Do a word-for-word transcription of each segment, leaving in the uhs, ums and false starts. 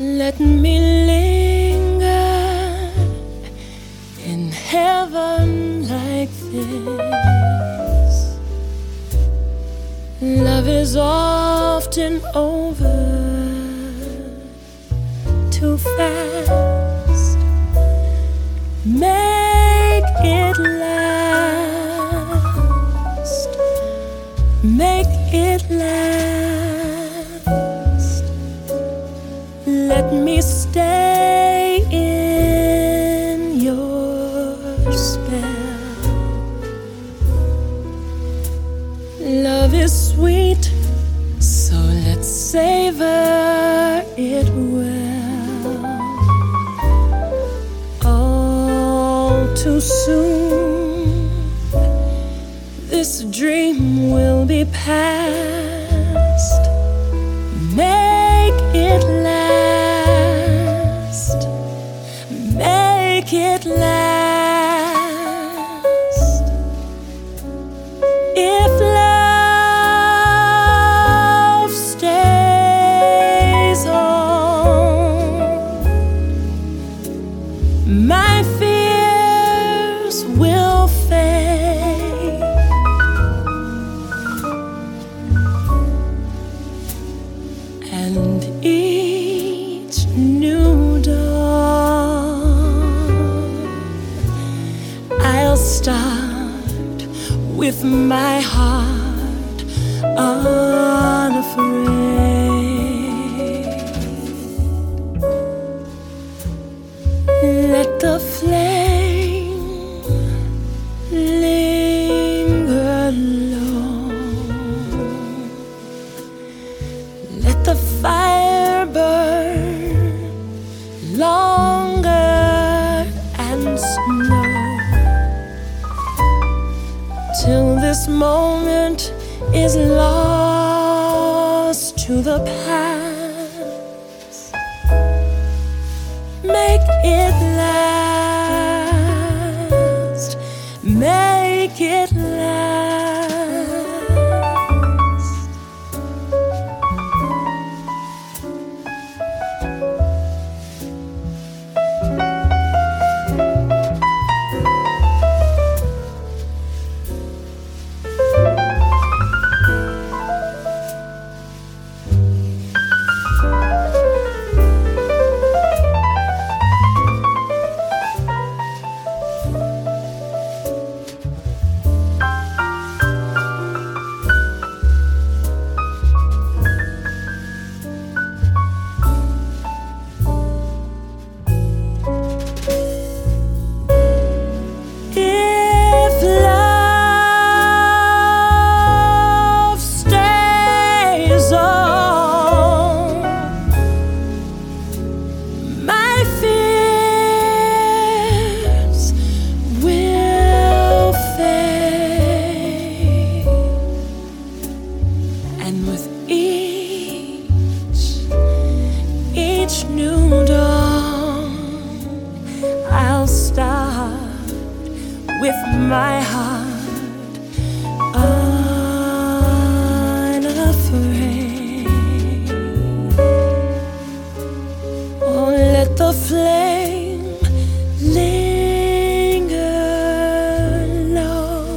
Let me linger in heaven like this. Love is often over too fast. Make it last. Make it last. Let me stay in your spell. Love is sweet, so let's savor it well. All too soon, this dream will be past. Make it last. Make it last. If love stays on, my fears will fade. And each new dawn, I'll start with my heart unafraid. Let the flame linger long. Let the fire burn longer and slow, till this moment is lost to the past. Make it last. Make it last. And with each, each new dawn, I'll start with my heart unafraid. Oh, let the flame linger low,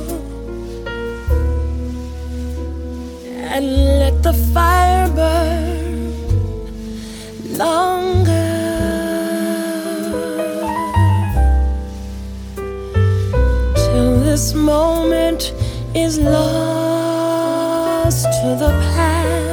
and let the fire burn longer, till this moment is lost to the past.